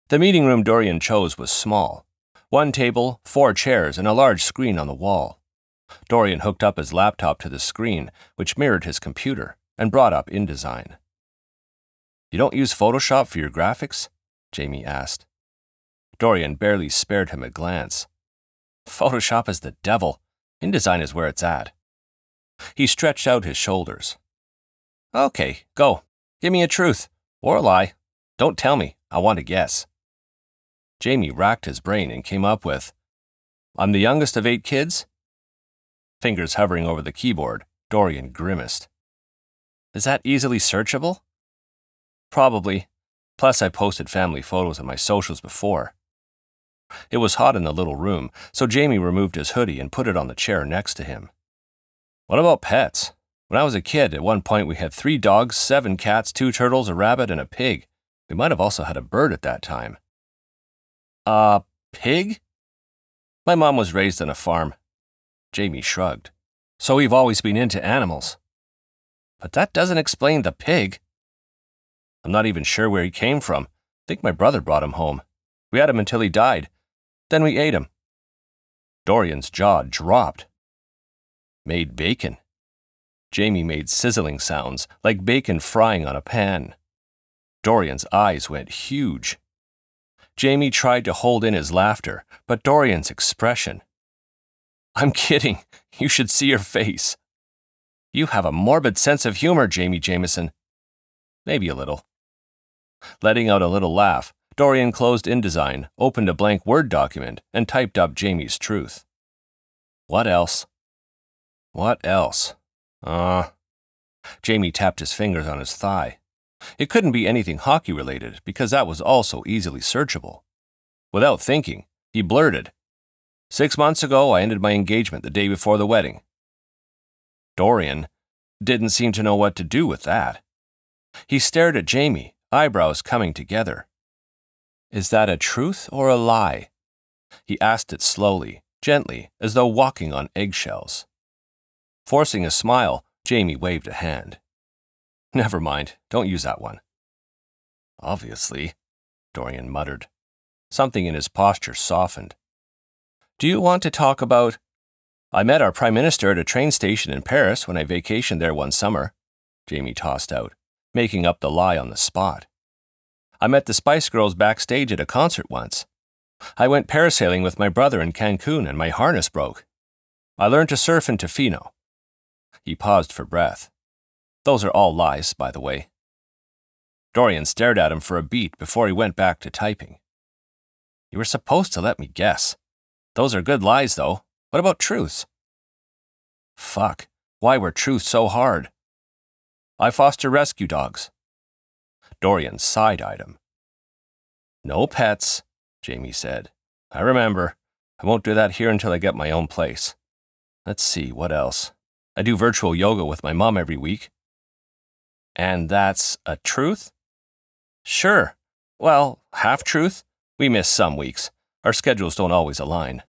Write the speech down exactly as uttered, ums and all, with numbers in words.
The meeting room Dorian chose was small. One table, four chairs, and a large screen on the wall. Dorian hooked up his laptop to the screen, which mirrored his computer, and brought up InDesign. "You don't use Photoshop for your graphics?" Jamie asked. Dorian barely spared him a glance. "Photoshop is the devil. InDesign is where it's at." He stretched out his shoulders. "Okay, go. Give me a truth. Or a lie. Don't tell me. I want to guess." Jamie racked his brain and came up with, "I'm the youngest of eight kids?" Fingers hovering over the keyboard, Dorian grimaced. "Is that easily searchable?" "Probably. Plus I posted family photos on my socials before." It was hot in the little room, so Jamie removed his hoodie and put it on the chair next to him. "What about pets? When I was a kid, at one point we had three dogs, seven cats, two turtles, a rabbit, and a pig. We might have also had a bird at that time." "A pig?" "My mom was raised on a farm." Jamie shrugged. "So we've always been into animals." "But that doesn't explain the pig." "I'm not even sure where he came from. I think my brother brought him home. We had him until he died. Then we ate him." Dorian's jaw dropped. "Made bacon." Jamie made sizzling sounds, like bacon frying on a pan. Dorian's eyes went huge. Jamie tried to hold in his laughter, but Dorian's expression. "I'm kidding. You should see your face." "You have a morbid sense of humor, Jamie Jameson." "Maybe a little." Letting out a little laugh, Dorian closed InDesign, opened a blank Word document, and typed up Jamie's truth. "What else?" "What else?" Uh. Jamie tapped his fingers on his thigh. It couldn't be anything hockey-related, because that was also easily searchable. Without thinking, he blurted, Six months ago, I ended my engagement the day before the wedding." Dorian didn't seem to know what to do with that. He stared at Jamie, eyebrows coming together. "Is that a truth or a lie?" He asked it slowly, gently, as though walking on eggshells. Forcing a smile, Jamie waved a hand. "Never mind, don't use that one." "Obviously," Dorian muttered. Something in his posture softened. "Do you want to talk about—" "I met our Prime Minister at a train station in Paris when I vacationed there one summer," Jamie tossed out, making up the lie on the spot. "I met the Spice Girls backstage at a concert once. I went parasailing with my brother in Cancun and my harness broke. I learned to surf in Tofino." He paused for breath. "Those are all lies, by the way." Dorian stared at him for a beat before he went back to typing. "You were supposed to let me guess. Those are good lies, though. What about truths?" "Fuck. Why were truths so hard?" "I foster rescue dogs." Dorian side-eyed him. "No pets," Jamie said. "I remember. I won't do that here until I get my own place. Let's see, what else? I do virtual yoga with my mom every week." "And that's a truth?" "Sure. Well, half-truth. We miss some weeks. Our schedules don't always align."